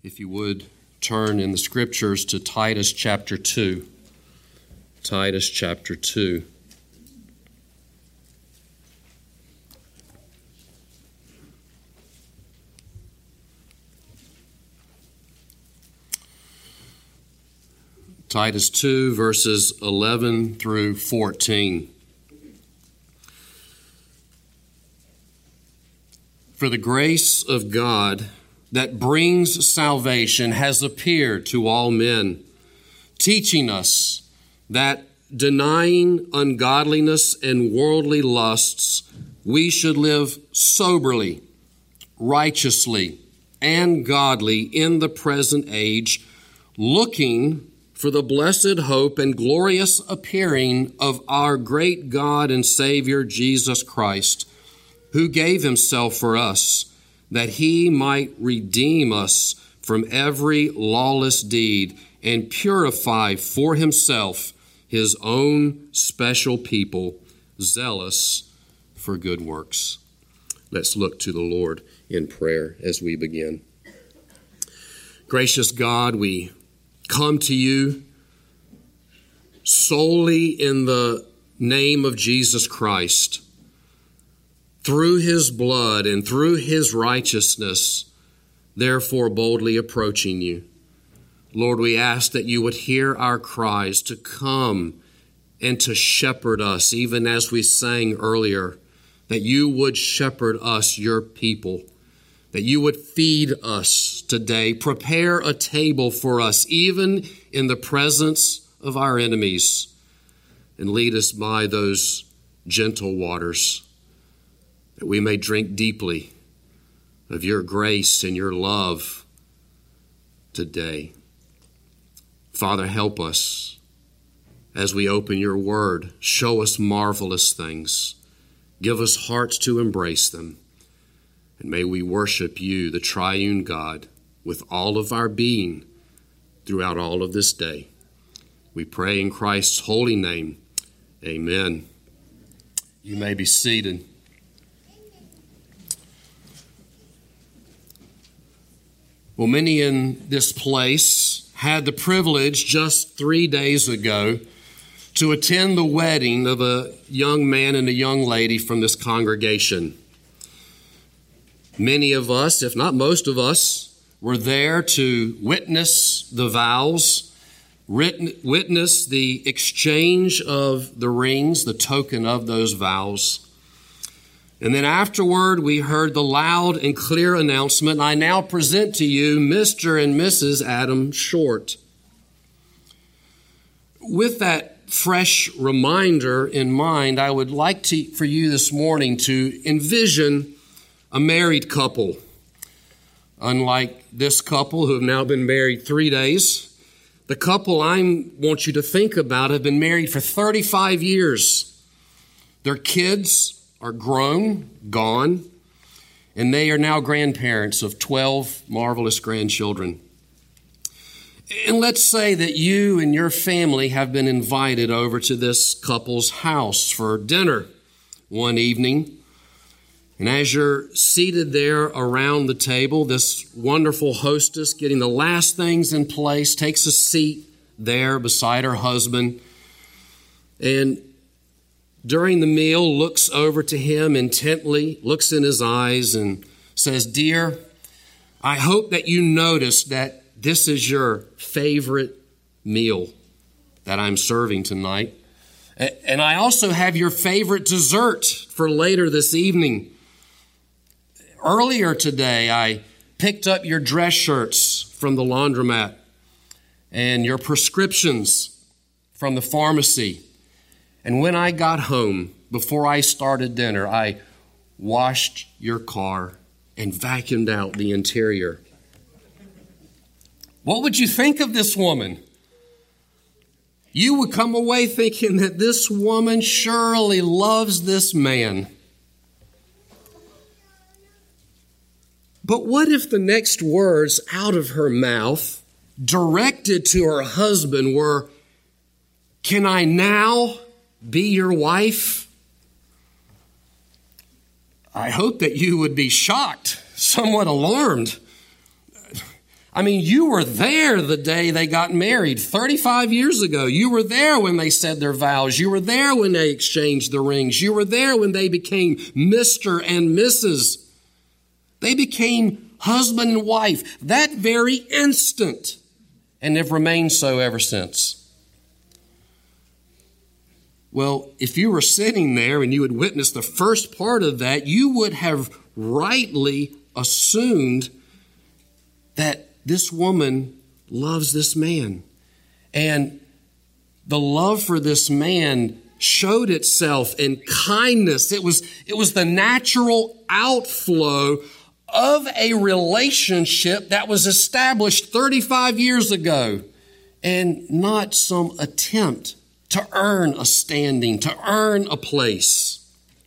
If you would turn in the scriptures to Titus chapter 2. Titus chapter 2. Titus 2, verses 11 through 14. For the grace of God that brings salvation has appeared to all men, teaching us that denying ungodliness and worldly lusts, we should live soberly, righteously, and godly in the present age, looking for the blessed hope and glorious appearing of our great God and Savior Jesus Christ, who gave himself for us, that he might redeem us from every lawless deed and purify for himself his own special people, zealous for good works. Let's look to the Lord in prayer as we begin. Gracious God, we come to you solely in the name of Jesus Christ. Through his blood and through his righteousness, therefore boldly approaching you. Lord, we ask that you would hear our cries to come and to shepherd us, even as we sang earlier, that you would shepherd us, your people, that you would feed us today, prepare a table for us, even in the presence of our enemies, and lead us by those gentle waters, that we may drink deeply of your grace and your love today. Father, help us as we open your word. Show us marvelous things. Give us hearts to embrace them. And may we worship you, the triune God, with all of our being throughout all of this day. We pray in Christ's holy name. Amen. You may be seated. Well, many in this place had the privilege just 3 days ago to attend the wedding of a young man and a young lady from this congregation. Many of us, if not most of us, were there to witness the vows, witness the exchange of the rings, the token of those vows. And then afterward, we heard the loud and clear announcement, I now present to you Mr. and Mrs. Adam Short. With that fresh reminder in mind, I would like for you this morning to envision a married couple. Unlike this couple who have now been married 3 days, the couple I want you to think about have been married for 35 years. Their kids are grown, gone, and they are now grandparents of 12 marvelous grandchildren. And let's say that you and your family have been invited over to this couple's house for dinner one evening. And as you're seated there around the table, this wonderful hostess, getting the last things in place, takes a seat there beside her husband, and during the meal, looks over to him intently, looks in his eyes and says, Dear, I hope that you noticed that this is your favorite meal that I'm serving tonight. And I also have your favorite dessert for later this evening. Earlier today, I picked up your dress shirts from the laundromat and your prescriptions from the pharmacy. And when I got home, before I started dinner, I washed your car and vacuumed out the interior. What would you think of this woman? You would come away thinking that this woman surely loves this man. But what if the next words out of her mouth, directed to her husband, were, Can I now be your wife? I hope that you would be shocked, somewhat alarmed. I mean, you were there the day they got married 35 years ago. You were there when they said their vows. You were there when they exchanged the rings. You were there when they became Mr. and Mrs. They became husband and wife that very instant and have remained so ever since. Well, if you were sitting there and you had witnessed the first part of that, you would have rightly assumed that this woman loves this man. And the love for this man showed itself in kindness. It was the natural outflow of a relationship that was established 35 years ago, and not some attempt to earn a standing, to earn a place.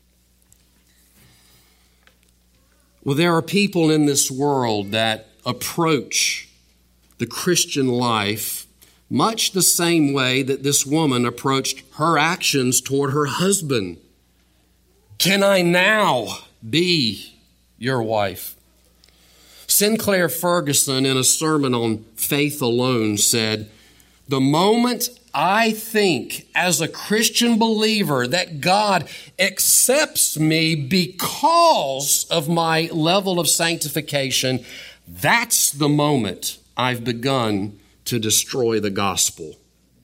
Well, there are people in this world that approach the Christian life much the same way that this woman approached her actions toward her husband. Can I now be your wife? Sinclair Ferguson, in a sermon on faith alone, said, "The moment I think as a Christian believer that God accepts me because of my level of sanctification, that's the moment I've begun to destroy the gospel."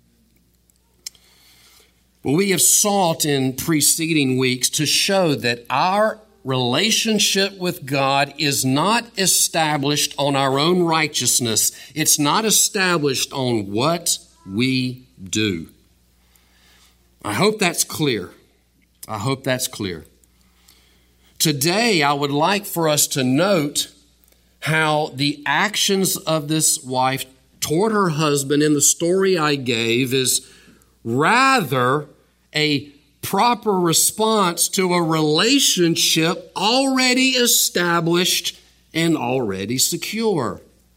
Well, we have sought in preceding weeks to show that our relationship with God is not established on our own righteousness. It's not established on what we do. I hope that's clear. I hope that's clear. Today, I would like for us to note how the actions of this wife toward her husband in the story I gave is rather a proper response to a relationship already established and already secure.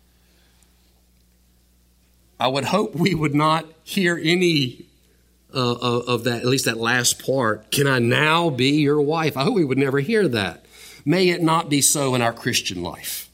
I would hope we would not hear any of that, at least that last part. Can I now be your wife? I hope we would never hear that. May it not be so in our Christian life.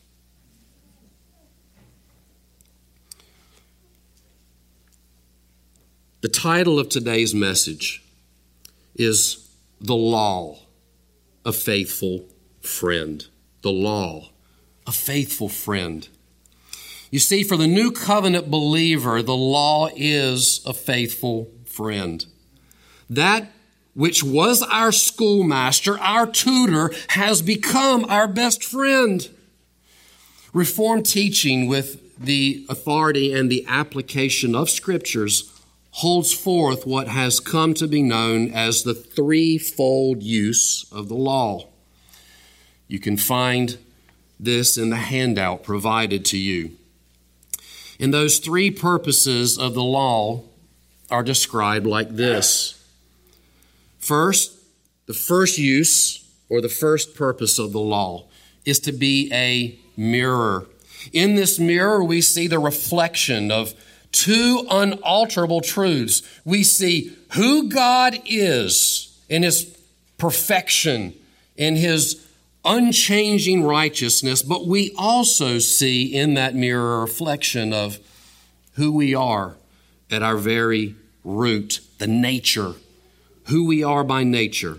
The title of today's message is The Law, a Faithful Friend. The Law, a Faithful Friend. You see, for the new covenant believer, the law is a faithful friend. That which was our schoolmaster, our tutor, has become our best friend. Reformed teaching with the authority and the application of scriptures holds forth what has come to be known as the threefold use of the law. You can find this in the handout provided to you. And those three purposes of the law are described like this. First, the first use or the first purpose of the law is to be a mirror. In this mirror, we see the reflection of two unalterable truths. We see who God is in His perfection, in His unchanging righteousness, but we also see in that mirror a reflection of who we are at our very root, the nature, who we are by nature.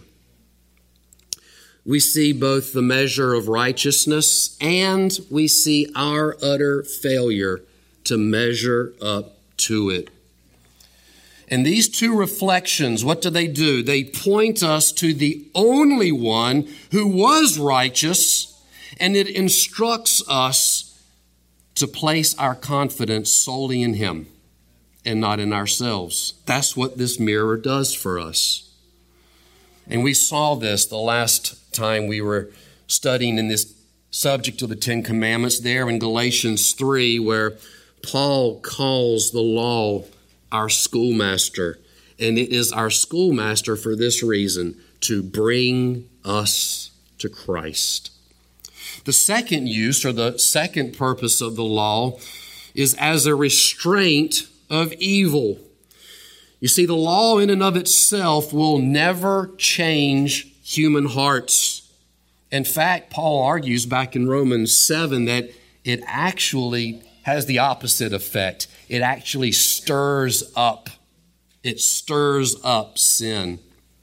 We see both the measure of righteousness and we see our utter failure to measure up to it. And these two reflections, what do? They point us to the only one who was righteous, and it instructs us to place our confidence solely in Him and not in ourselves. That's what this mirror does for us. And we saw this the last time we were studying in this subject of the Ten Commandments there in Galatians 3, where Paul calls the law our schoolmaster, and it is our schoolmaster for this reason, to bring us to Christ. The second use, or the second purpose of the law, is as a restraint of evil. You see, the law in and of itself will never change human hearts. In fact, Paul argues back in Romans 7 that it actually has the opposite effect. It actually stirs up. It stirs up sin.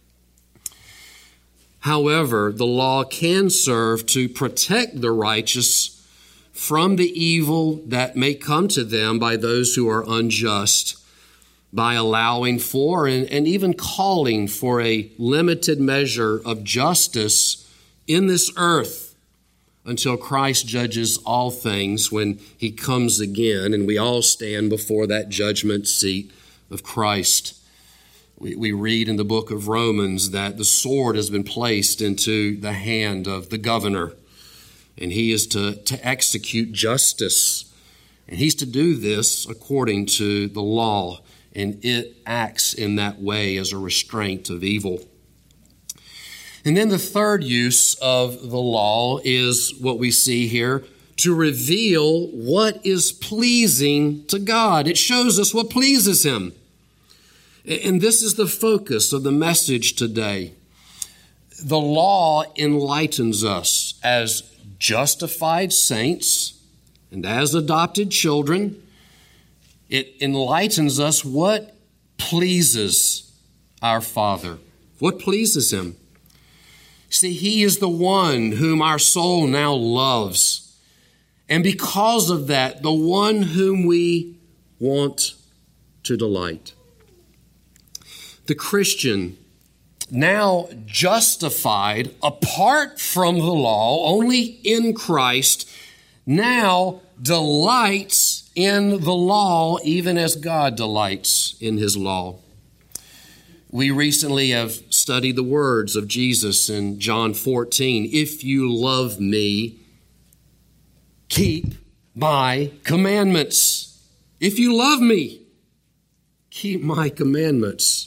However, the law can serve to protect the righteous from the evil that may come to them by those who are unjust, by allowing for and even calling for a limited measure of justice in this earth until Christ judges all things when he comes again and we all stand before that judgment seat of Christ. We read in the book of Romans that the sword has been placed into the hand of the governor, and he is to execute justice. And he's to do this according to the law, and it acts in that way as a restraint of evil. And then the third use of the law is what we see here, to reveal what is pleasing to God. It shows us what pleases him. And this is the focus of the message today. The law enlightens us as justified saints and as adopted children. It enlightens us what pleases our Father, what pleases him. See, he is the one whom our soul now loves. And because of that, the one whom we want to delight. The Christian, now justified apart from the law, only in Christ, now delights in the law even as God delights in his law. We recently have studied the words of Jesus in John 14. If you love me, keep my commandments. If you love me, keep my commandments.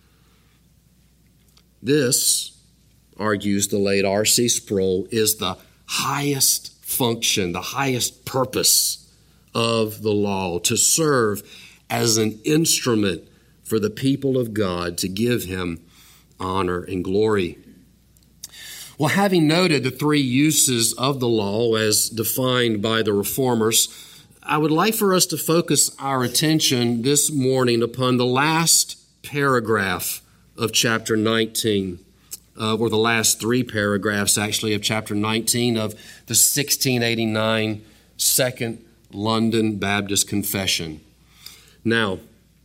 This, argues the late R.C. Sproul, is the highest function, the highest purpose of the law, to serve as an instrument for the people of God to give him honor and glory. Well, having noted the three uses of the law as defined by the Reformers, I would like for us to focus our attention this morning upon the last paragraph of chapter 19, or the last three paragraphs actually of chapter 19 of the 1689 Second London Baptist Confession. Now,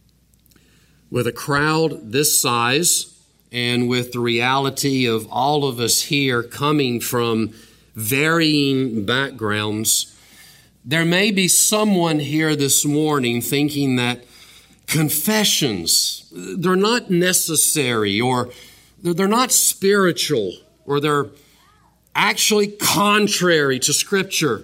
with a crowd this size and with the reality of all of us here coming from varying backgrounds, there may be someone here this morning thinking that confessions, they're not necessary, or they're not spiritual, or they're actually contrary to Scripture.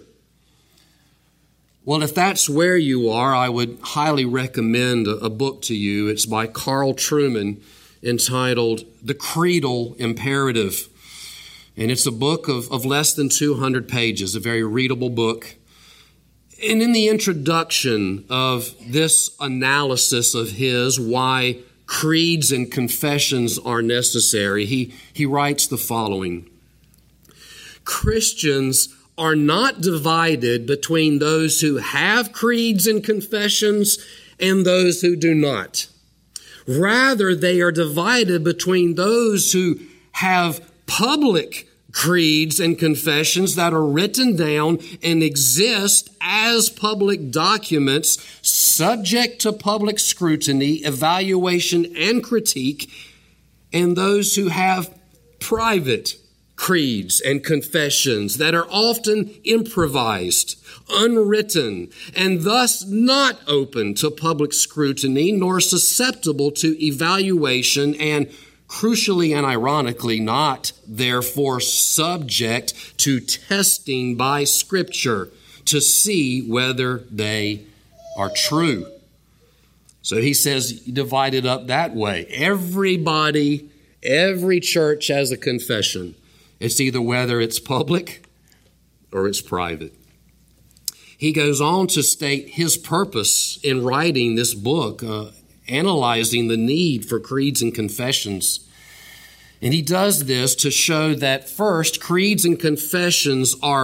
Well, if that's where you are, I would highly recommend a book to you. It's by Carl Trueman, entitled The Creedal Imperative. And it's a book of less than 200 pages, a very readable book. And in the introduction of this analysis of his, why creeds and confessions are necessary, he writes the following: Christians are not divided between those who have creeds and confessions and those who do not. Rather, they are divided between those who have public creeds and confessions that are written down and exist as public documents, subject to public scrutiny, evaluation, and critique, and those who have private creeds and confessions that are often improvised, unwritten, and thus not open to public scrutiny nor susceptible to evaluation, and crucially and ironically not therefore subject to testing by Scripture to see whether they are true. So he says, divide it up that way. Everybody, every church has a confession. It's either whether it's public or it's private. He goes on to state his purpose in writing this book, analyzing the need for creeds and confessions. And he does this to show that first, creeds and confessions are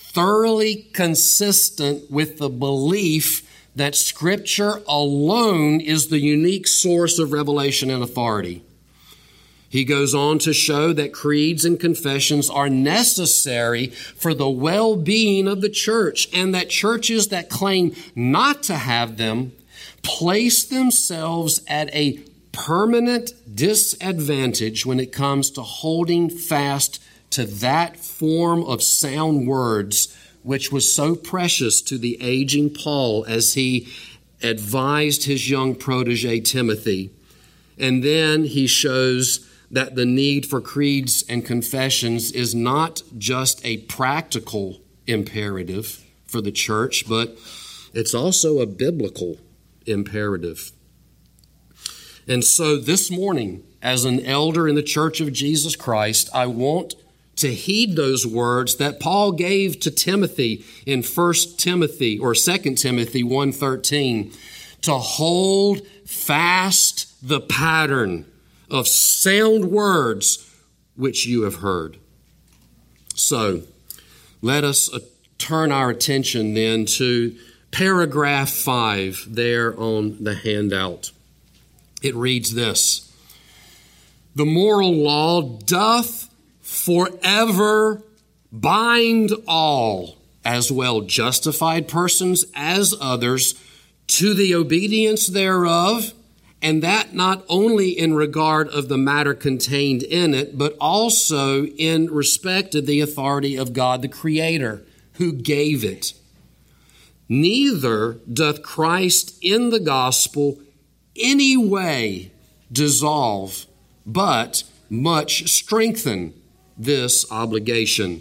thoroughly consistent with the belief that Scripture alone is the unique source of revelation and authority. He goes on to show that creeds and confessions are necessary for the well-being of the church, and that churches that claim not to have them place themselves at a permanent disadvantage when it comes to holding fast to that form of sound words which was so precious to the aging Paul as he advised his young protege Timothy. And then he shows that the need for creeds and confessions is not just a practical imperative for the church, but it's also a biblical imperative. And so this morning, as an elder in the Church of Jesus Christ, I want to heed those words that Paul gave to Timothy in 1 Timothy or 2 Timothy 1:13, to hold fast the pattern of sound words which you have heard. So let us turn our attention then to paragraph 5 there on the handout. It reads this: "The moral law doth forever bind all, as well justified persons as others, to the obedience thereof, and that not only in regard of the matter contained in it, but also in respect of the authority of God the Creator, who gave it. Neither doth Christ in the gospel any way dissolve, but much strengthen this obligation."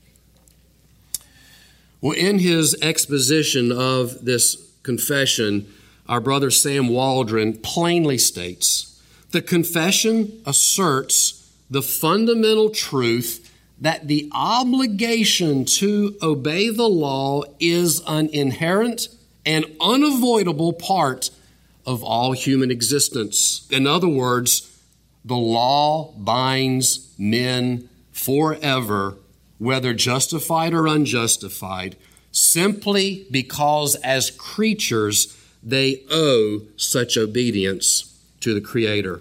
Well, in his exposition of this confession, our brother Sam Waldron plainly states, the confession asserts the fundamental truth that the obligation to obey the law is an inherent and unavoidable part of all human existence. In other words, the law binds men forever, whether justified or unjustified, simply because as creatures they owe such obedience to the Creator.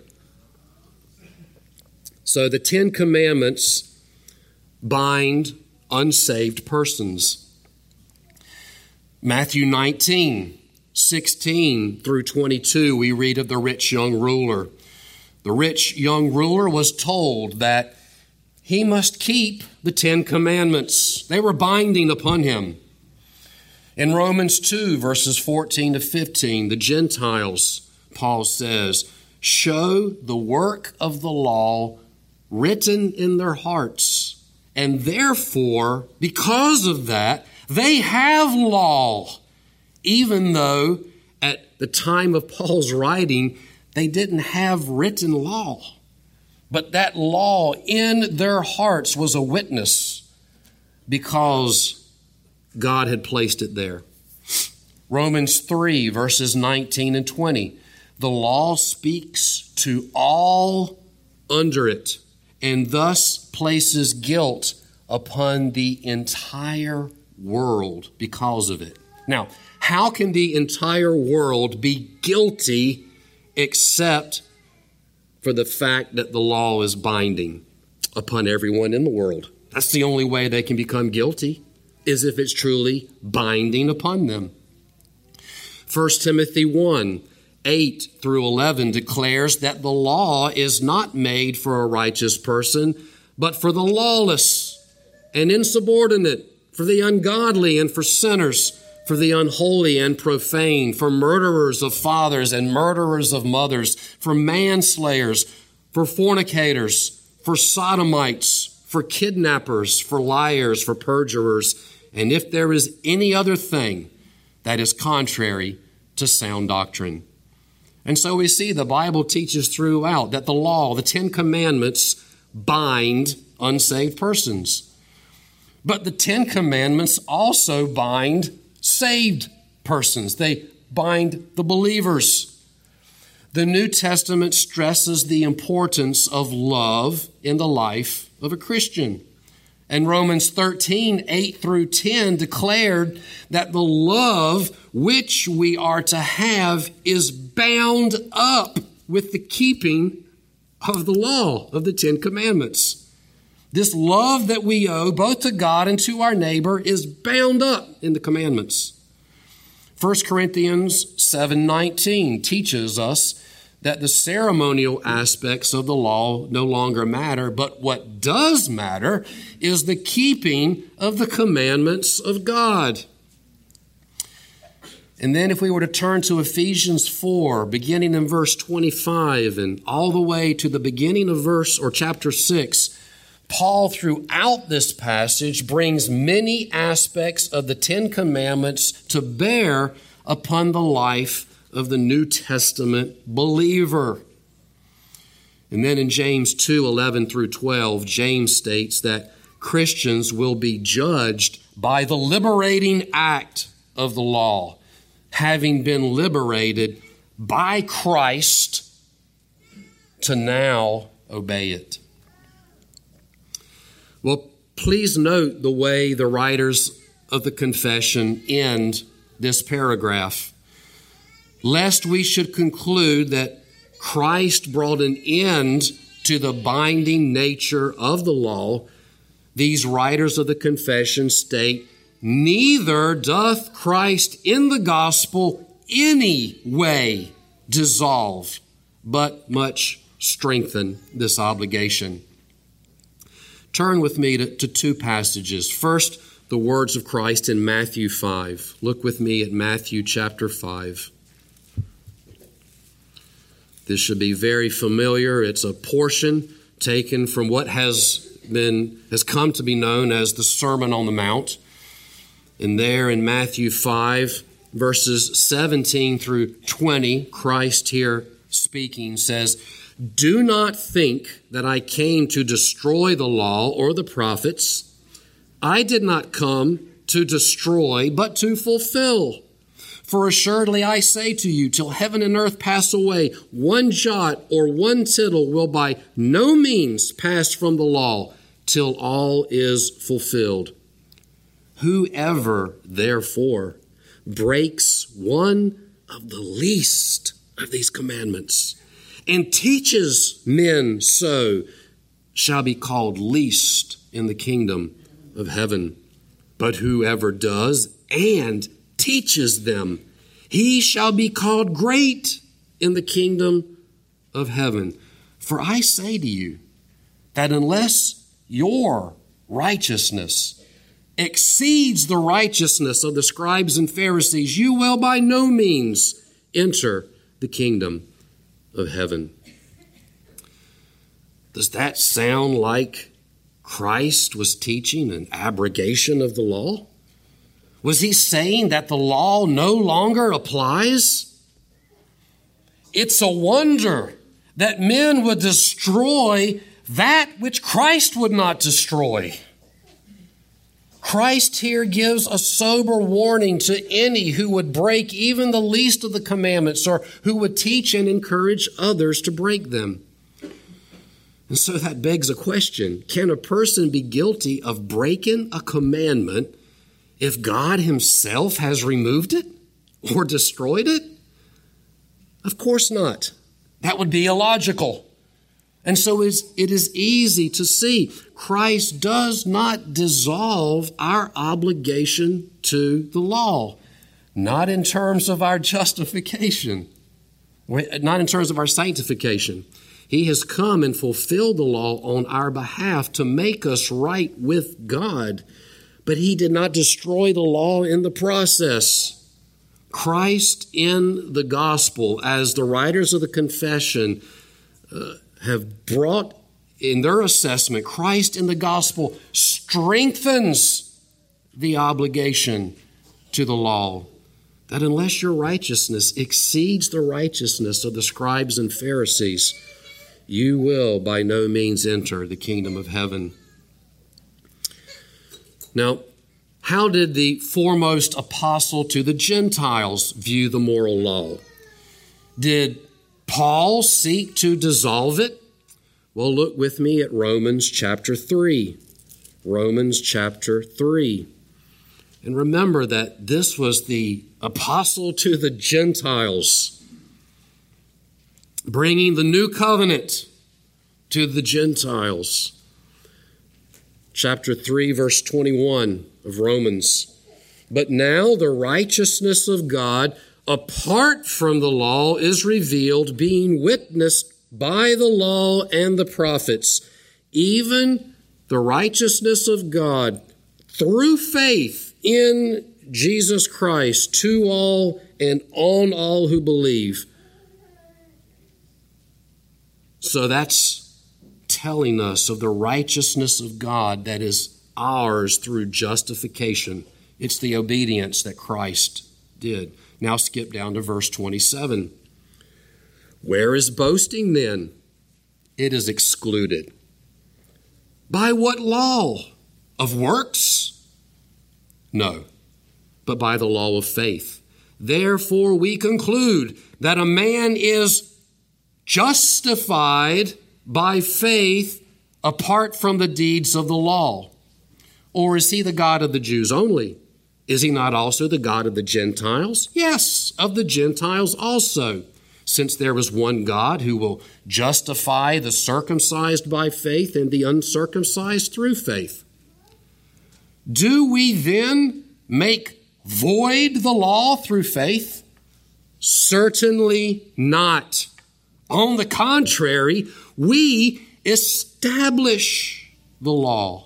So the 10 Commandments bind unsaved persons. Matthew 19:16 through 22, we read of the rich young ruler. The rich young ruler was told that he must keep the 10 Commandments. They were binding upon him. In Romans 2, verses 14 to 15, the Gentiles, Paul says, show the work of the law written in their hearts. And therefore, because of that, they have law, even though at the time of Paul's writing, they didn't have written law. But that law in their hearts was a witness because God had placed it there. Romans 3, verses 19 and 20. The law speaks to all under it, and thus places guilt upon the entire world because of it. Now, how can the entire world be guilty except for the fact that the law is binding upon everyone in the world? That's the only way they can become guilty, is if it's truly binding upon them. 1 Timothy 1, 8 through 11 declares that the law is not made for a righteous person, but for the lawless and insubordinate, for the ungodly and for sinners, for the unholy and profane, for murderers of fathers and murderers of mothers, for manslayers, for fornicators, for sodomites, for kidnappers, for liars, for perjurers, and if there is any other thing that is contrary to sound doctrine. And so we see the Bible teaches throughout that the law, the 10 Commandments, bind unsaved persons. But the 10 Commandments also bind saved persons. They bind the believers. The New Testament stresses the importance of love in the life of a Christian. And Romans 13, 8 through 10 declared that the love which we are to have is bound up with the keeping of the law of the Ten Commandments. This love that we owe both to God and to our neighbor is bound up in the commandments. 1 Corinthians 7:19 teaches us that the ceremonial aspects of the law no longer matter, but what does matter is the keeping of the commandments of God. And then if we were to turn to Ephesians 4, beginning in verse 25 and all the way to the beginning of chapter 6, Paul throughout this passage brings many aspects of the Ten Commandments to bear upon the life of the New Testament believer. And then in James 2, 11 through 12, James states that Christians will be judged by the liberating act of the law, having been liberated by Christ to now obey it. Well, please note the way the writers of the confession end this paragraph. Lest we should conclude that Christ brought an end to the binding nature of the law, these writers of the confession state, neither doth Christ in the gospel any way dissolve, but much strengthen this obligation. Turn with me to two passages. First, the words of Christ in Matthew 5. Look with me at Matthew chapter 5. This should be very familiar. It's a portion taken from what has come to be known as the Sermon on the Mount. And there in Matthew 5, verses 17 through 20, Christ here speaking says, "Do not think that I came to destroy the law or the prophets. I did not come to destroy, but to fulfill. For assuredly I say to you, till heaven and earth pass away, one jot or one tittle will by no means pass from the law till all is fulfilled. Whoever, therefore, breaks one of the least of these commandments and teaches men so shall be called least in the kingdom of heaven. But whoever does and teaches them, he shall be called great in the kingdom of heaven. For I say to you that unless your righteousness exceeds the righteousness of the scribes and Pharisees, you will by no means enter the kingdom of heaven." Does that sound like Christ was teaching an abrogation of the law? Was he saying that the law no longer applies? It's a wonder that men would destroy that which Christ would not destroy. Christ here gives a sober warning to any who would break even the least of the commandments or who would teach and encourage others to break them. And so that begs a question. Can a person be guilty of breaking a commandment if God himself has removed it or destroyed it? Of course not. That would be illogical. And so it is easy to see Christ does not dissolve our obligation to the law, not in terms of our justification, not in terms of our sanctification. He has come and fulfilled the law on our behalf to make us right with God, but he did not destroy the law in the process. Christ in the gospel, as the writers of the confession have brought in their assessment, Christ in the gospel strengthens the obligation to the law, that unless your righteousness exceeds the righteousness of the scribes and Pharisees, you will by no means enter the kingdom of heaven. Now, how did the foremost apostle to the Gentiles view the moral law? Did Paul seek to dissolve it? Well, look with me at Romans chapter 3. Romans chapter 3. And remember that this was the apostle to the Gentiles, bringing the new covenant to the Gentiles. Chapter 3, verse 21 of Romans. But now the righteousness of God apart from the law is revealed, being witnessed by the law and the prophets, even the righteousness of God through faith in Jesus Christ to all and on all who believe. So that's telling us of the righteousness of God that is ours through justification. It's the obedience that Christ did. Now skip down to verse 27. Where is boasting then? It is excluded. By what law? Of works? No, but by the law of faith. Therefore we conclude that a man is justified by faith apart from the deeds of the law. Or is he the God of the Jews only? Is he not also the God of the Gentiles? Yes, of the Gentiles also, since there is one God who will justify the circumcised by faith and the uncircumcised through faith. Do we then make void the law through faith? Certainly not. On the contrary, we establish the law.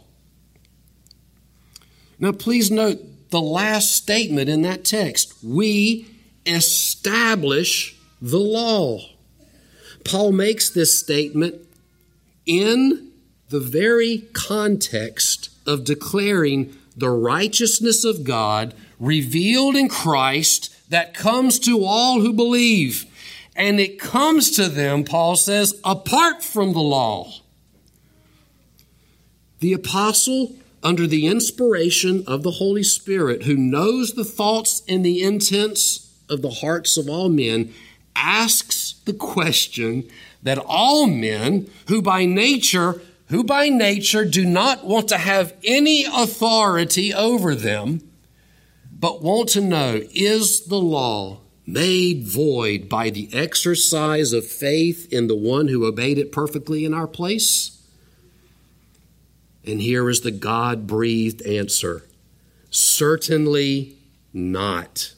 Now, please note the last statement in that text. We establish the law. Paul makes this statement in the very context of declaring the righteousness of God revealed in Christ that comes to all who believe. And it comes to them, Paul says, apart from the law. The apostle, under the inspiration of the Holy Spirit, who knows the thoughts and the intents of the hearts of all men, asks the question that all men who by nature do not want to have any authority over them, but want to know, is the law made void by the exercise of faith in the one who obeyed it perfectly in our place? And here is the God-breathed answer. Certainly not.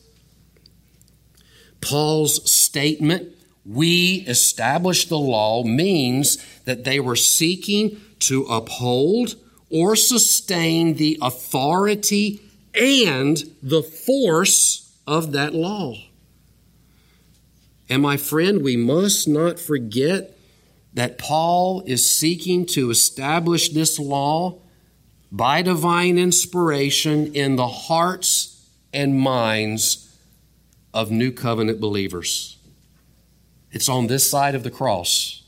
Paul's statement, we establish the law, means that they were seeking to uphold or sustain the authority and the force of that law. And my friend, we must not forget that Paul is seeking to establish this law by divine inspiration in the hearts and minds of new covenant believers. It's on this side of the cross.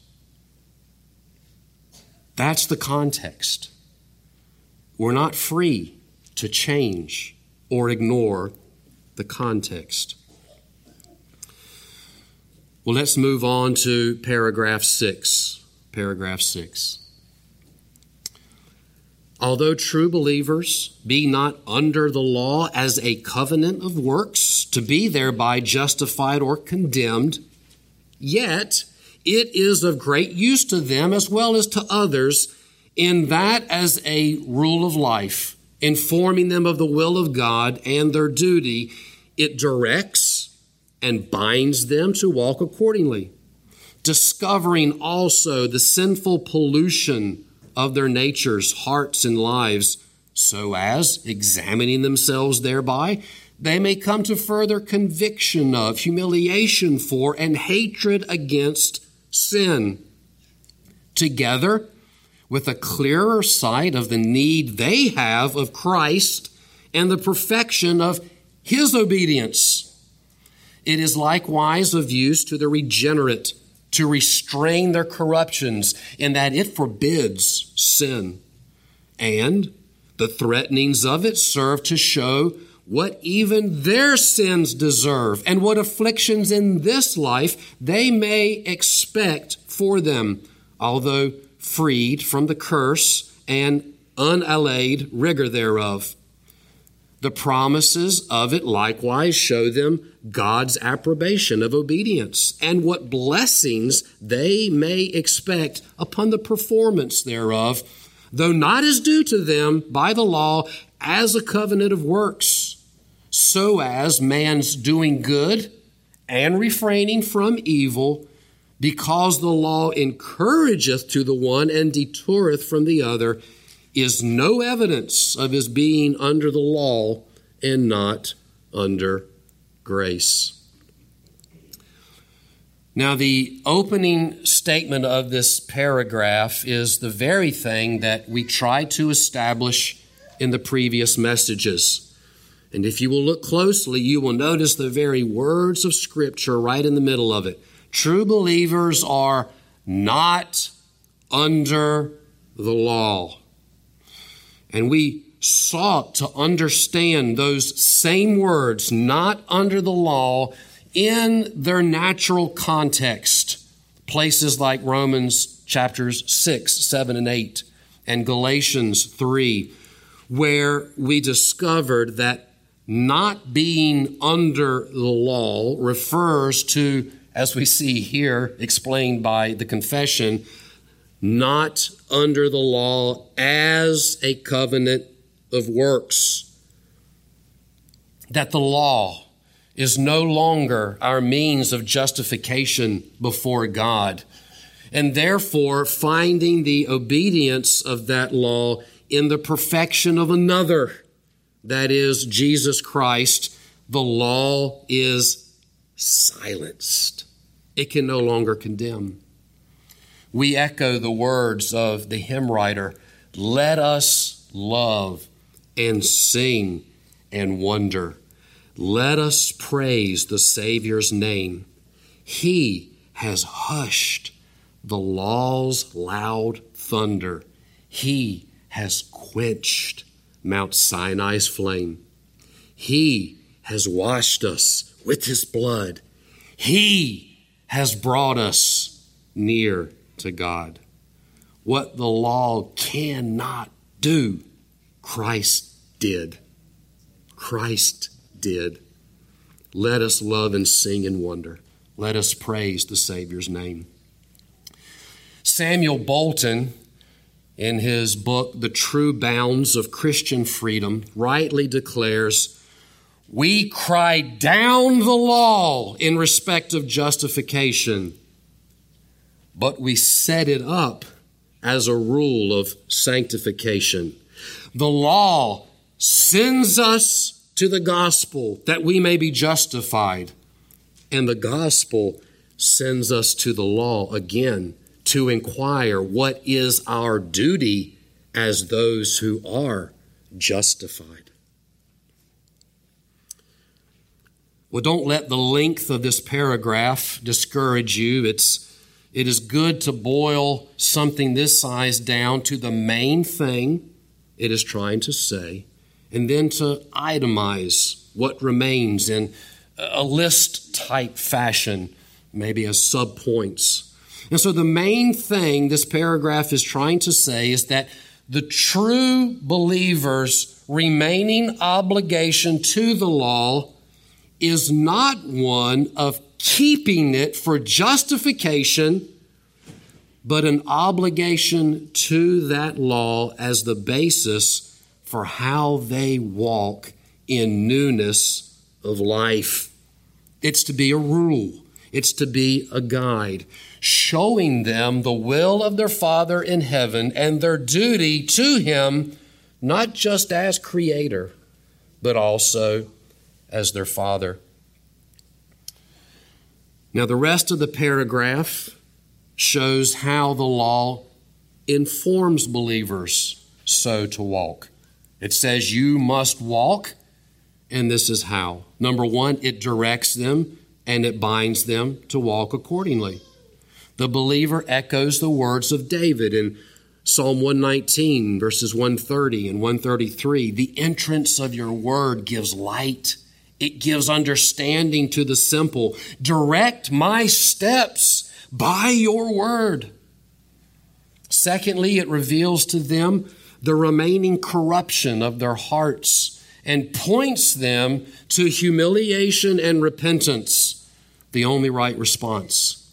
That's the context. We're not free to change or ignore the context. Well, let's move on to paragraph 6. Paragraph 6. Although true believers be not under the law as a covenant of works, to be thereby justified or condemned, yet it is of great use to them as well as to others, in that as a rule of life, informing them of the will of God and their duty, it directs and binds them to walk accordingly, discovering also the sinful pollution of their natures, hearts, and lives, so as, examining themselves thereby, they may come to further conviction of, humiliation for, and hatred against sin, together with a clearer sight of the need they have of Christ and the perfection of His obedience. It is likewise of use to the regenerate to restrain their corruptions, in that it forbids sin. And the threatenings of it serve to show what even their sins deserve and what afflictions in this life they may expect for them, although freed from the curse and unallayed rigor thereof. The promises of it likewise show them God's approbation of obedience and what blessings they may expect upon the performance thereof, though not as due to them by the law as a covenant of works, so as man's doing good and refraining from evil, because the law encourageth to the one and deterreth from the other, is no evidence of his being under the law and not under grace. Now, the opening statement of this paragraph is the very thing that we tried to establish in the previous messages. And if you will look closely, you will notice the very words of Scripture right in the middle of it. True believers are not under the law. And we sought to understand those same words, not under the law, in their natural context. Places like Romans chapters 6, 7, and 8, and Galatians 3, where we discovered that not being under the law refers to, as we see here explained by the confession, not under the law as a covenant of works. That the law is no longer our means of justification before God, and therefore finding the obedience of that law in the perfection of another, that is, Jesus Christ, the law is silenced. It can no longer condemn. We echo the words of the hymn writer, "Let us love and sing and wonder. Let us praise the Savior's name. He has hushed the law's loud thunder. He has quenched Mount Sinai's flame. He has washed us with his blood. He has brought us near to God." What the law cannot do, Christ did. Christ did. Let us love and sing and wonder. Let us praise the Savior's name. Samuel Bolton, in his book, The True Bounds of Christian Freedom, rightly declares, "We cry down the law in respect of justification, but we set it up as a rule of sanctification." The law sends us to the gospel that we may be justified, and the gospel sends us to the law again to inquire what is our duty as those who are justified. Well, don't let the length of this paragraph discourage you. It is good to boil something this size down to the main thing it is trying to say, and then to itemize what remains in a list-type fashion, maybe as subpoints. And so the main thing this paragraph is trying to say is that the true believer's remaining obligation to the law is not one of keeping it for justification, but an obligation to that law as the basis for how they walk in newness of life. It's to be a rule. It's to be a guide, showing them the will of their Father in heaven and their duty to Him, not just as Creator, but also as their Father. Now, the rest of the paragraph shows how the law informs believers so to walk. It says you must walk, and this is how. Number one, it directs them and it binds them to walk accordingly. The believer echoes the words of David in Psalm 119, verses 130 and 133. The entrance of your word gives light. It gives understanding to the simple. Direct my steps by your word. Secondly, it reveals to them the remaining corruption of their hearts and points them to humiliation and repentance, the only right response.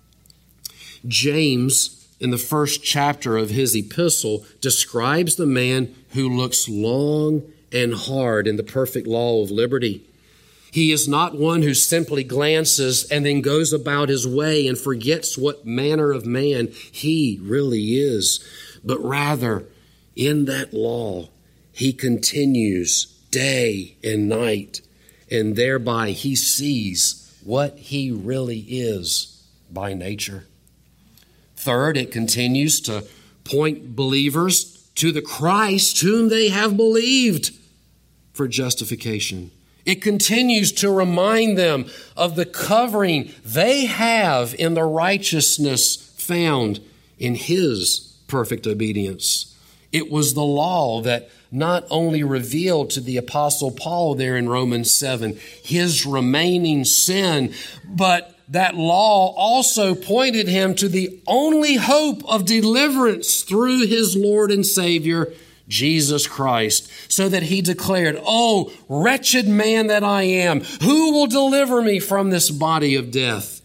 James, in the first chapter of his epistle, describes the man who looks long and hard in the perfect law of liberty. He is not one who simply glances and then goes about his way and forgets what manner of man he really is, but rather in that law he continues day and night, and thereby he sees what he really is by nature. Third, it continues to point believers to the Christ whom they have believed for justification. It continues to remind them of the covering they have in the righteousness found in his perfect obedience. It was the law that not only revealed to the Apostle Paul there in Romans 7 his remaining sin, but that law also pointed him to the only hope of deliverance through his Lord and Savior, Jesus Christ, so that he declared, "Oh, wretched man that I am, who will deliver me from this body of death?"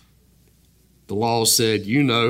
The law said,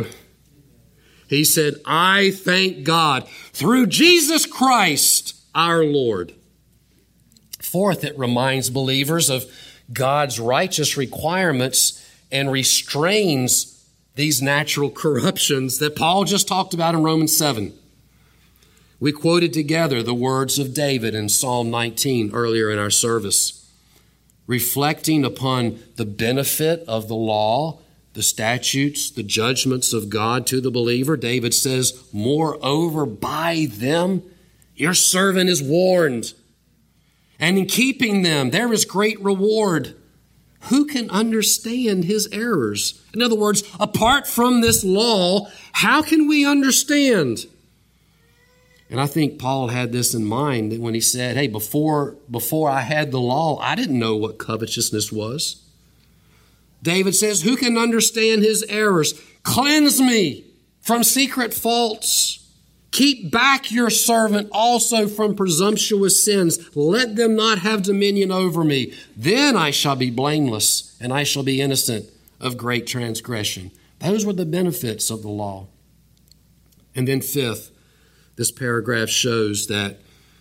he said, "I thank God through Jesus Christ our Lord." Fourth, it reminds believers of God's righteous requirements and restrains these natural corruptions that Paul just talked about in Romans 7. We quoted together the words of David in Psalm 19 earlier in our service. Reflecting upon the benefit of the law, the statutes, the judgments of God to the believer, David says, "Moreover, by them your servant is warned, and in keeping them there is great reward. Who can understand his errors?" In other words, apart from this law, how can we understand? And I think Paul had this in mind when he said, hey, before I had the law, I didn't know what covetousness was. David says, who can understand his errors? Cleanse me from secret faults. Keep back your servant also from presumptuous sins. Let them not have dominion over me. Then I shall be blameless, and I shall be innocent of great transgression. Those were the benefits of the law. And then fifth, this paragraph shows that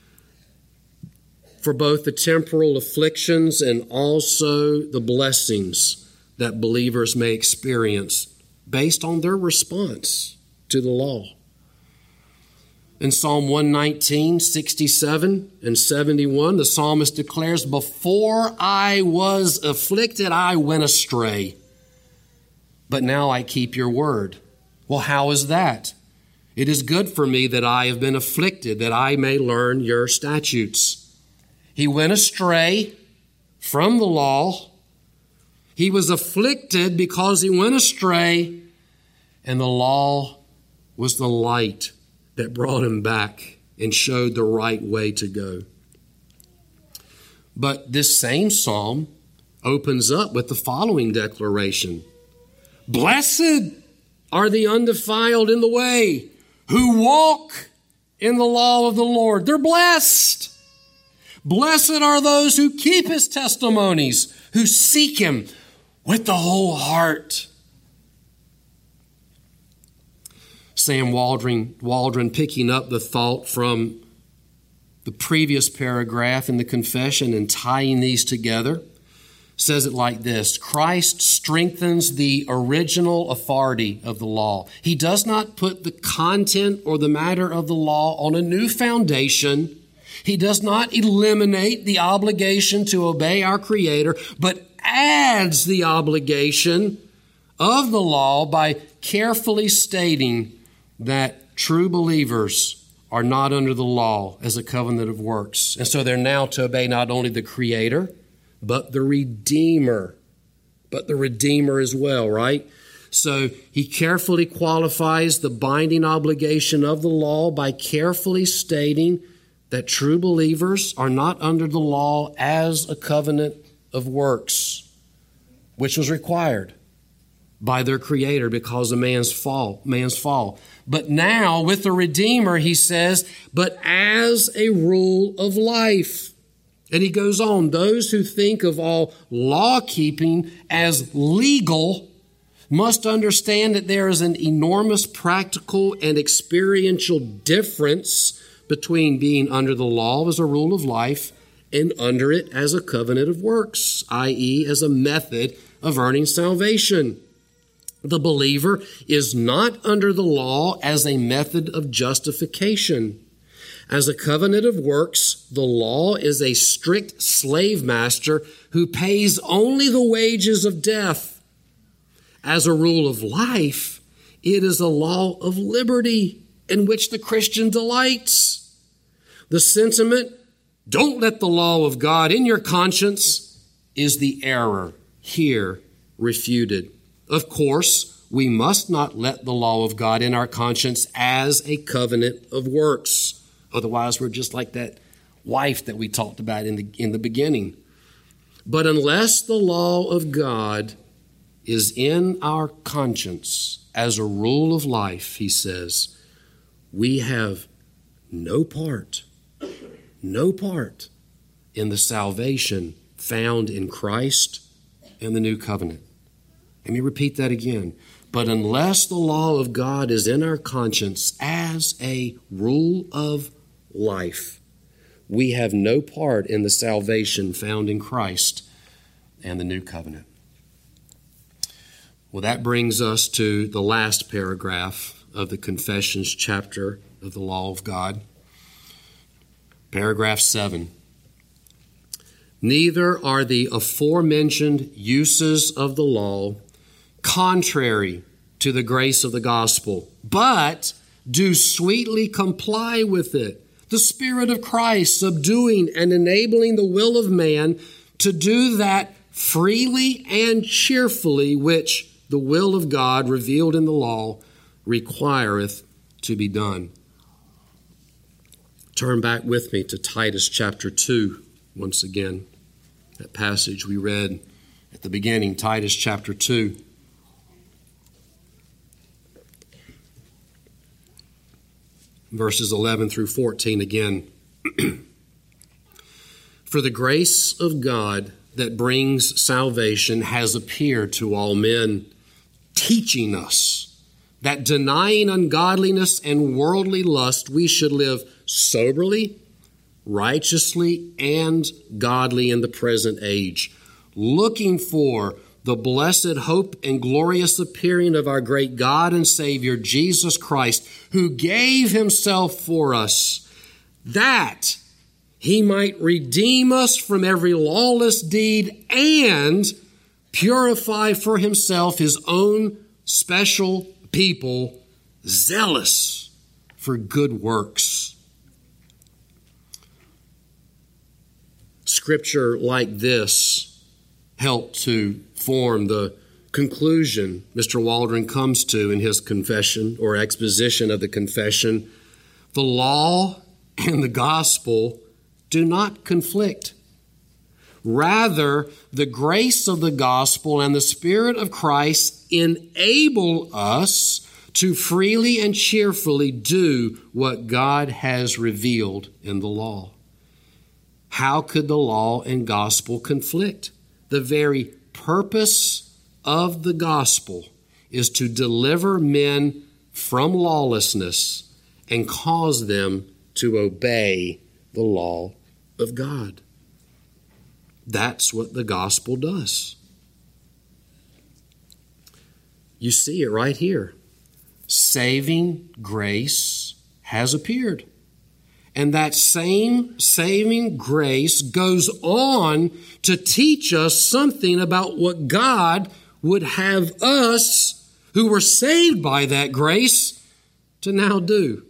for both the temporal afflictions and also the blessings that believers may experience based on their response to the law. In Psalm 119, 67 and 71, the psalmist declares, "Before I was afflicted, I went astray, but now I keep your word." Well, how is that? "It is good for me that I have been afflicted, that I may learn your statutes." He went astray from the law. He was afflicted because he went astray, and the law was the light that brought him back and showed the right way to go. But this same psalm opens up with the following declaration: "Blessed are the undefiled in the way, who walk in the law of the Lord." They're blessed. Blessed are those who keep his testimonies, who seek him with the whole heart. Sam Waldron, picking up the thought from the previous paragraph in the confession and tying these together, says it like this: Christ strengthens the original authority of the law. He does not put the content or the matter of the law on a new foundation. He does not eliminate the obligation to obey our Creator, but adds the obligation of the law by carefully stating that true believers are not under the law as a covenant of works. And so they're now to obey not only the Creator, but the Redeemer. But the Redeemer as well, right? So he carefully qualifies the binding obligation of the law by carefully stating that true believers are not under the law as a covenant of works, which was required. by their Creator because of man's fall. But now with the Redeemer, he says, but as a rule of life. And he goes on, those who think of all law-keeping as legal must understand that there is an enormous practical and experiential difference between being under the law as a rule of life and under it as a covenant of works, i.e., as a method of earning salvation. The believer is not under the law as a method of justification. As a covenant of works, the law is a strict slave master who pays only the wages of death. As a rule of life, it is a law of liberty in which the Christian delights. The sentiment, don't let the law of God in your conscience, is the error here refuted. Of course, we must not let the law of God in our conscience as a covenant of works. Otherwise, we're just like that wife that we talked about in the beginning. But unless the law of God is in our conscience as a rule of life, he says, we have no part in the salvation found in Christ and the new covenant. Let me repeat that again. But unless the law of God is in our conscience as a rule of life, we have no part in the salvation found in Christ and the new covenant. Well, that brings us to the last paragraph of the Confessions chapter of the law of God. Paragraph 7. Neither are the aforementioned uses of the law contrary to the grace of the gospel, but do sweetly comply with it. The Spirit of Christ subduing and enabling the will of man to do that freely and cheerfully which the will of God revealed in the law requireth to be done. Turn back with me to Titus chapter 2 once again. That passage we read at the beginning, Titus chapter 2. Verses 11 through 14 again. For the grace of God that brings salvation has appeared to all men, teaching us that denying ungodliness and worldly lust, we should live soberly, righteously, and godly in the present age, looking for the blessed hope and glorious appearing of our great God and Savior, Jesus Christ, who gave himself for us, that he might redeem us from every lawless deed and purify for himself his own special people, zealous for good works. Scripture like this help to form the conclusion Mr. Waldron comes to in his confession or exposition of the confession. The law and the gospel do not conflict. Rather, the grace of the gospel and the Spirit of Christ enable us to freely and cheerfully do what God has revealed in the law. How could the law and gospel conflict? The very purpose of the gospel is to deliver men from lawlessness and cause them to obey the law of God. That's what the gospel does. You see it right here. Saving grace has appeared. And that same saving grace goes on to teach us something about what God would have us, who were saved by that grace, to now do.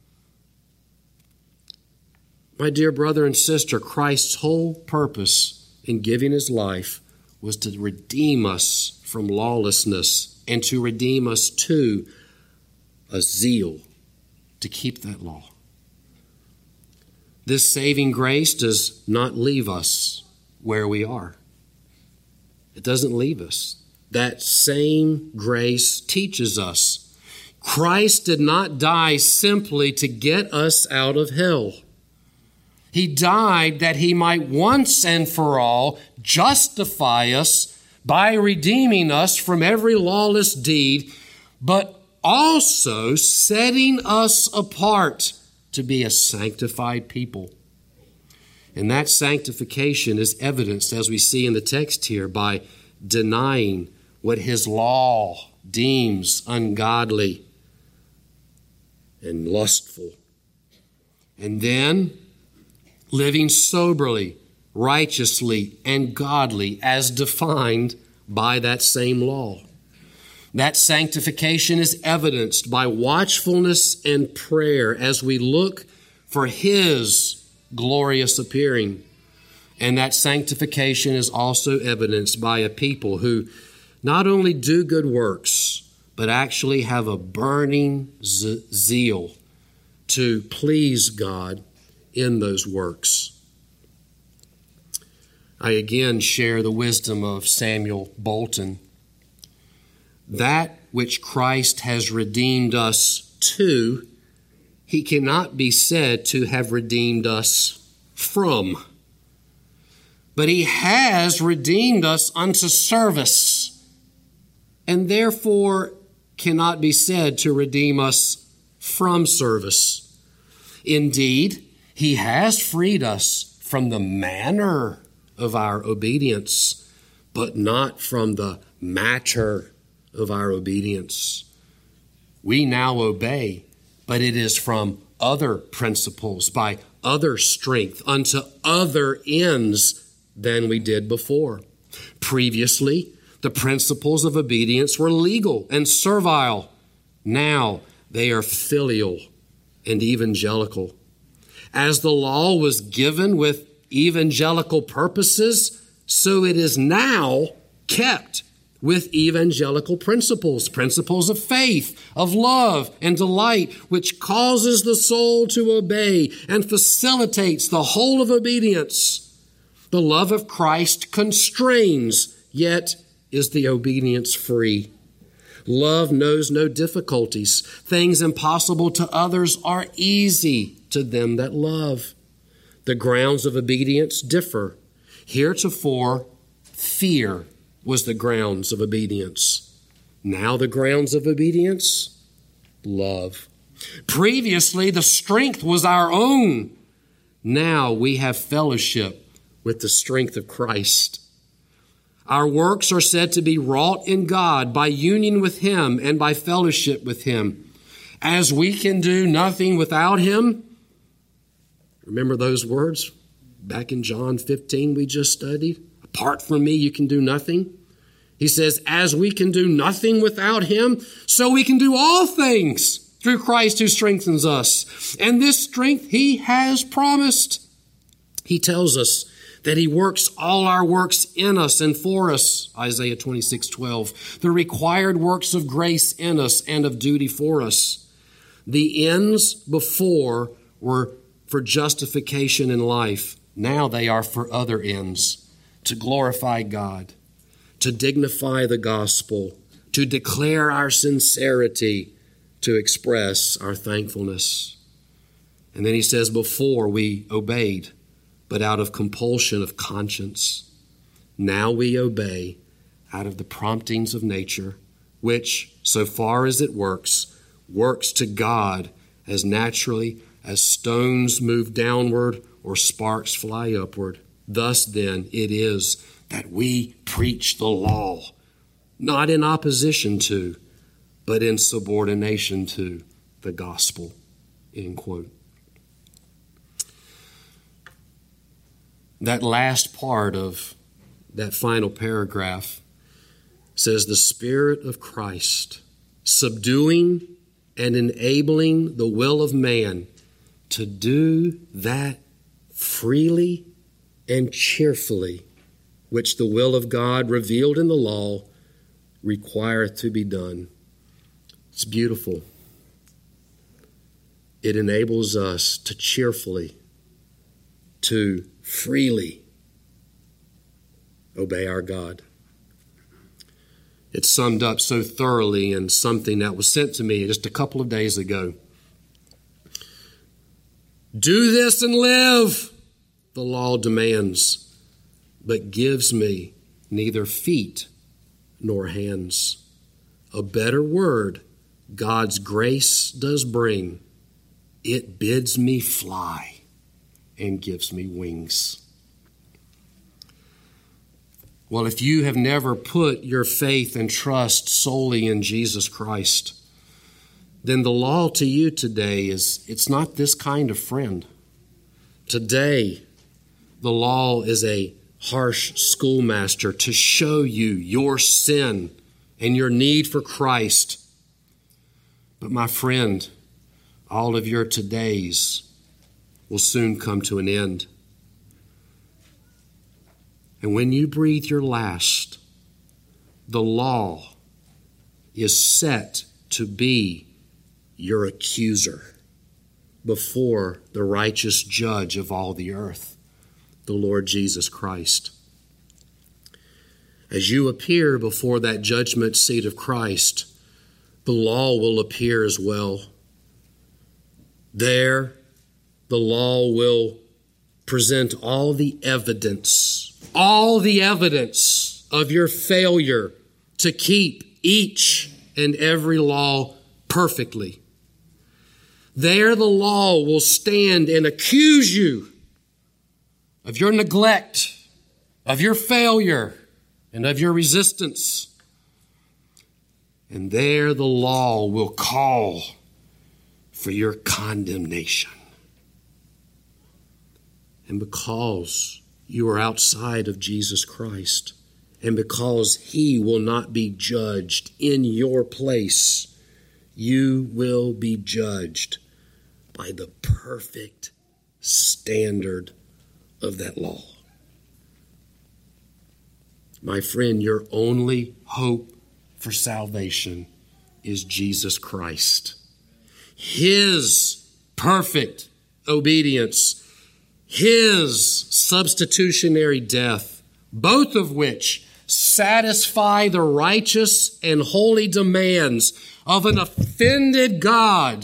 My dear brother and sister, Christ's whole purpose in giving his life was to redeem us from lawlessness and to redeem us to a zeal to keep that law. This saving grace does not leave us where we are. It doesn't leave us. that same grace teaches us. Christ did not die simply to get us out of hell. He died that he might once and for all justify us by redeeming us from every lawless deed, but also setting us apart to be a sanctified people. And that sanctification is evidenced, as we see in the text here, by denying what his law deems ungodly and lustful. And then living soberly, righteously, and godly as defined by that same law. That sanctification is evidenced by watchfulness and prayer as we look for his glorious appearing. And that sanctification is also evidenced by a people who not only do good works, but actually have a burning zeal to please God in those works. I again share the wisdom of Samuel Bolton. That which Christ has redeemed us to, he cannot be said to have redeemed us from. But he has redeemed us unto service, and therefore cannot be said to redeem us from service. Indeed, he has freed us from the manner of our obedience, but not from the matter of our obedience. We now obey, but it is from other principles, by other strength, unto other ends than we did before. Previously, the principles of obedience were legal and servile. Now they are filial and evangelical. As the law was given with evangelical purposes, so it is now kept with evangelical principles of faith, of love and delight, which causes the soul to obey and facilitates the whole of obedience. The love of Christ constrains, yet is the obedience free. Love knows no difficulties. Things impossible to others are easy to them that love. The grounds of obedience differ. Heretofore, fear was the grounds of obedience. Now the grounds of obedience, love. Previously, the strength was our own. Now we have fellowship with the strength of Christ. Our works are said to be wrought in God by union with him and by fellowship with him. As we can do nothing without him, remember those words back in John 15 we just studied? Apart from me, you can do nothing. He says, as we can do nothing without him, so we can do all things through Christ who strengthens us. And this strength he has promised. He tells us that he works all our works in us and for us, Isaiah 26:12. The required works of grace in us and of duty for us. The ends before were for justification in life. Now they are for other ends, to glorify God, to dignify the gospel, to declare our sincerity, to express our thankfulness. And then he says, before we obeyed, but out of compulsion of conscience. Now we obey out of the promptings of nature, which, so far as it works to God as naturally as stones move downward or sparks fly upward. Thus then it is that we preach the law, not in opposition to, but in subordination to the gospel. End quote. That last part of that final paragraph says the Spirit of Christ subduing and enabling the will of man to do that freely and cheerfully, which the will of God revealed in the law requireth to be done. It's beautiful. It enables us to cheerfully, to freely obey our God. It's summed up so thoroughly in something that was sent to me just a couple of days ago. Do this and live, the law demands, but gives me neither feet nor hands. A better word God's grace does bring. It bids me fly and gives me wings. Well, if you have never put your faith and trust solely in Jesus Christ, then the law to you today it's not this kind of friend. Today, the law is a harsh schoolmaster to show you your sin and your need for Christ. But my friend, all of your todays will soon come to an end. And when you breathe your last, the law is set to be your accuser before the righteous judge of all the earth, the Lord Jesus Christ. As you appear before that judgment seat of Christ, the law will appear as well. There, the law will present all the evidence of your failure to keep each and every law perfectly. There the law will stand and accuse you of your neglect, of your failure, and of your resistance. And there the law will call for your condemnation. And because you are outside of Jesus Christ, and because He will not be judged in your place, you will be judged by the perfect standard of that law. My friend, your only hope for salvation is Jesus Christ. His perfect obedience, His substitutionary death, both of which satisfy the righteous and holy demands of an offended God.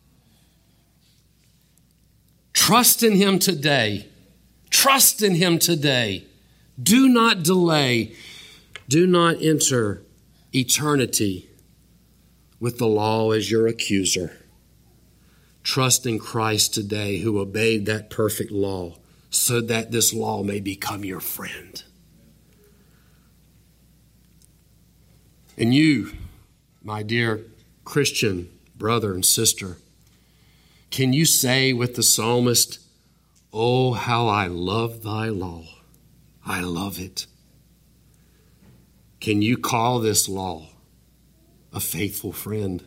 Trust in Him today. Trust in Him today. Do not delay. Do not enter eternity with the law as your accuser. Trust in Christ today, who obeyed that perfect law so that this law may become your friend. And you, my dear Christian brother and sister, can you say with the psalmist, "Oh, how I love thy law. I love it." Can you call this law a faithful friend?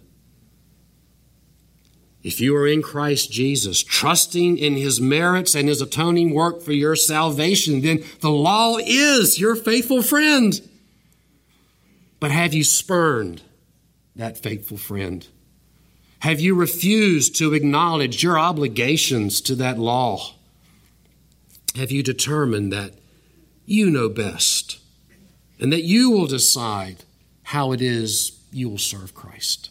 If you are in Christ Jesus, trusting in His merits and His atoning work for your salvation, then the law is your faithful friend. But have you spurned that faithful friend? Have you refused to acknowledge your obligations to that law? Have you determined that you know best and that you will decide how it is you will serve Christ?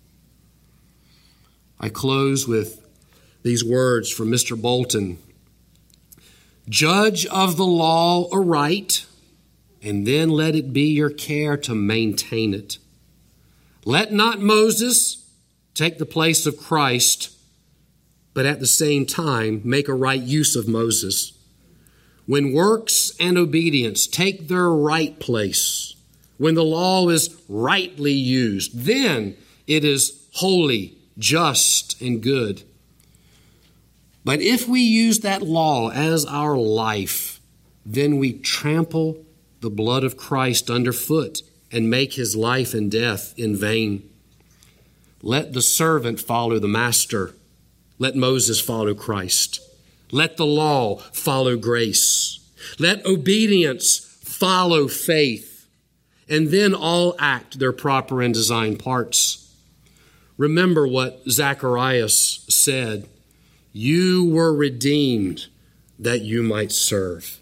I close with these words from Mr. Bolton. Judge of the law aright, and then let it be your care to maintain it. Let not Moses take the place of Christ, but at the same time make a right use of Moses. When works and obedience take their right place, when the law is rightly used, then it is holy, just, and good. But if we use that law as our life, then we trample the blood of Christ underfoot and make His life and death in vain. Let the servant follow the master. Let Moses follow Christ. Let the law follow grace. Let obedience follow faith. And then all act their proper and designed parts. Remember what Zacharias said. You were redeemed that you might serve.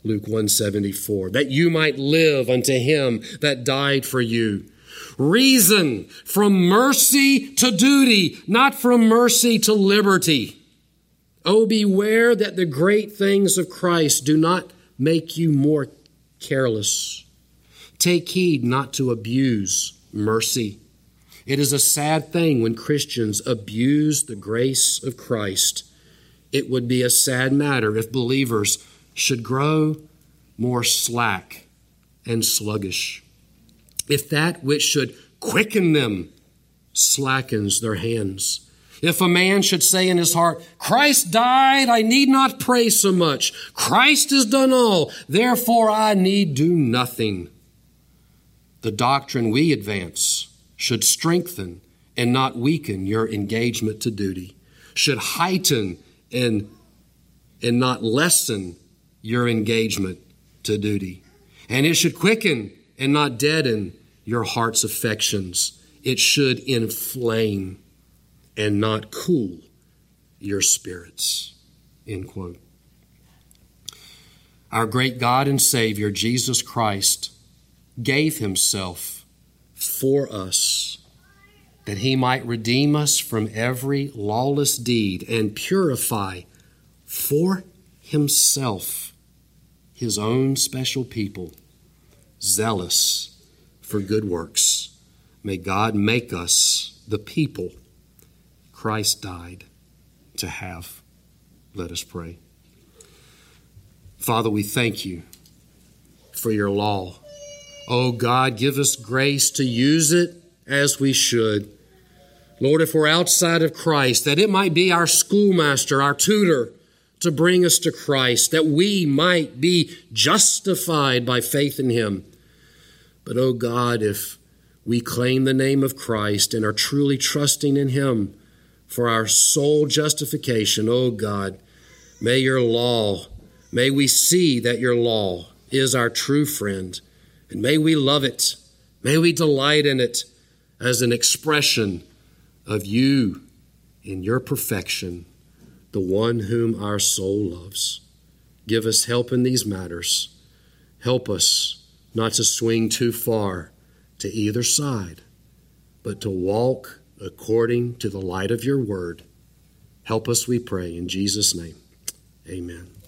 Luke 174, that you might live unto him that died for you. Reason from mercy to duty, not from mercy to liberty. Oh, beware that the great things of Christ do not make you more careless. Take heed not to abuse mercy. It is a sad thing when Christians abuse the grace of Christ. It would be a sad matter if believers should grow more slack and sluggish. If that which should quicken them slackens their hands. If a man should say in his heart, Christ died, I need not pray so much. Christ has done all, therefore I need do nothing. The doctrine we advance should strengthen and not weaken your engagement to duty, should heighten and not lessen your engagement to duty. And it should quicken and not deaden your heart's affections. It should inflame and not cool your spirits. End quote. Our great God and Savior, Jesus Christ, gave himself for us that he might redeem us from every lawless deed and purify for himself his own special people, zealous for good works. May God make us the people Christ died to have. Let us pray. Father, we thank you for your law. Oh God, give us grace to use it as we should. Lord, if we're outside of Christ, that it might be our schoolmaster, our tutor, to bring us to Christ, that we might be justified by faith in him. But oh God, if we claim the name of Christ and are truly trusting in him for our soul justification, oh God, may your law, may we see that your law is our true friend, and may we love it. May we delight in it as an expression of you in your perfection, the one whom our soul loves. Give us help in these matters. Help us not to swing too far to either side, but to walk according to the light of your word. Help us, we pray, in Jesus' name. Amen.